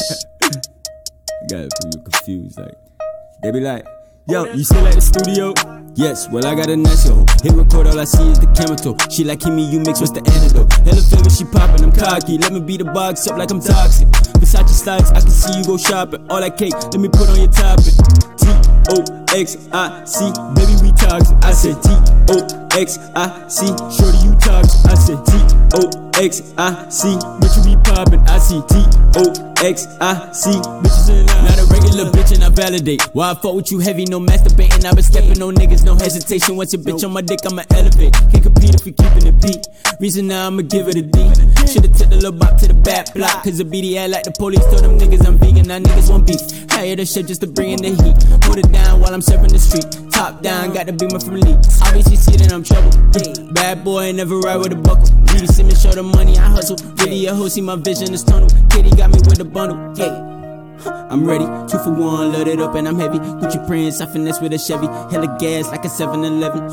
Got you confused, like they be like, yo, you still at the studio? Yes, well I got a nice hoe. Hit record, all I see is the camera toe. She like me, you mix, what's the antidote? Hella flavor, she poppin', I'm cocky. Let me beat the box up like I'm toxic. Versace slides, I can see you go shopping. All that cake, let me put on your topping. T-O-X-I-C, baby we toxic. I said T-O-X-I-C, shorty you toxic. I said T-O-X-I-C, bitch you be poppin'. I see T-O-X-I-C, bitches in line. Not a regular bitch and I validate. Why I fuck with you heavy, no masturbating. I been stepping on niggas, no hesitation. Once a bitch on my dick, I'ma elevate. Can't compete if we keepin' it beat. Reason now I'ma give it a D. Shoulda took the little bop to the back block, cause the BDI like the police told them niggas I'm vegan. Now niggas want beef. Hire the shit just to bring in the heat. Hold it down while I'm serving the street. Top down, got the beamer from Lee. Obviously see that I'm trouble. Bad boy, never ride with a buckle. Beauty Simmons show the money, I hustle. Really a hoe, see my vision is tunnel. Kitty got me with a bundle, yeah. I'm ready, 2 for 1, load it up and I'm heavy. Gucci Prince, I finesse with a Chevy. Hella gas like a 7-Eleven.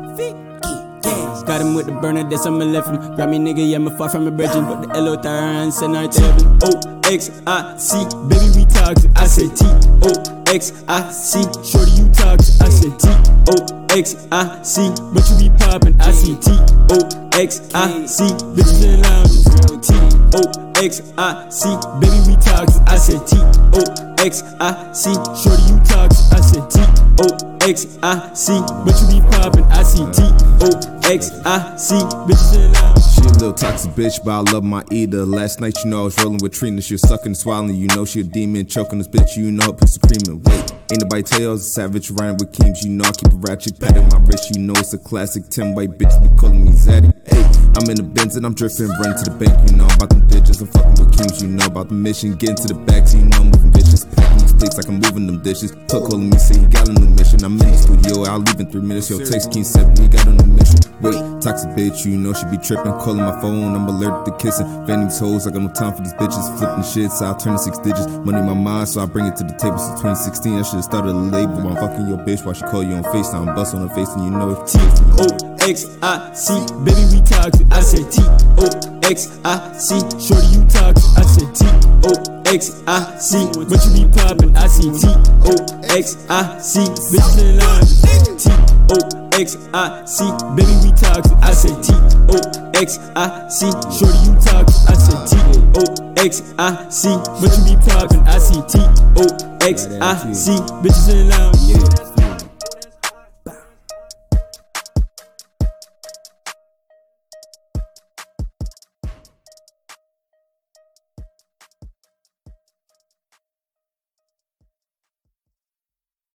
Got him with the burner, that's I'ma left him. Grab me nigga, yeah, I'm far from a virgin. But the L-O-Thyron, send her to heaven. O-X-I-C, baby we toxic. I said T-O-X-I-C, shorty you toxic. I said T-O-X-I-C, but you be poppin'. I see T-O-X-I-C, bitches in lounges. T-O-X-I-C, baby we toxic. I said T-O-X-I-C, shorty you toxic. I said T-O-X-I-C, but you be poppin'. I see T-O-X-I-C, bitches in lounge. She a little toxic bitch, but I love my eater. Last night, you know, I was rolling with Trina. She was sucking and swallowing. You know, she a demon, choking this bitch. You know, her pussy creaming. Wait, ain't nobody tell you I was a savage, riding with Keems. You know, I keep a ratchet, patting my wrist. You know, it's a classic. 10 white bitches be calling me Zaddy. Hey, I'm in the Benz and I'm drifting, running to the bank. You know about them bitches. I'm fucking with Keems. You know about the mission, getting to the back. So you know I'm moving bitches, packing these plates like I'm moving them dishes. Tuck calling me, say he got a new mission. I'm in the studio, I'll leave in 3 minutes. Yo, text King 7, we got a new mission. Wait, toxic bitch, you know she be tripping, calling my phone, I'm allergic to kissing. Fanning these hoes, I got no time for these bitches. Flipping shit, so I'll turn to 6 digits. Money in my mind, so I bring it to the table. Since 2016, I should've started a label. I'm fucking your bitch while she call you on FaceTime. Bust on her face and you know it's T-O-X-I-C, baby we toxic. I said T-O-X-I-C, shorty you toxic. I said T-O-X-I-C, but you be poppin'. I see T-O-X-I-C, bitches in line. T-O-X-I-C, baby we toxic. I said T-O-X-I-C, shorty you toxic. I said T-O-X-I-C, but you be poppin'. I see T-O-X-I-C, bitches in line.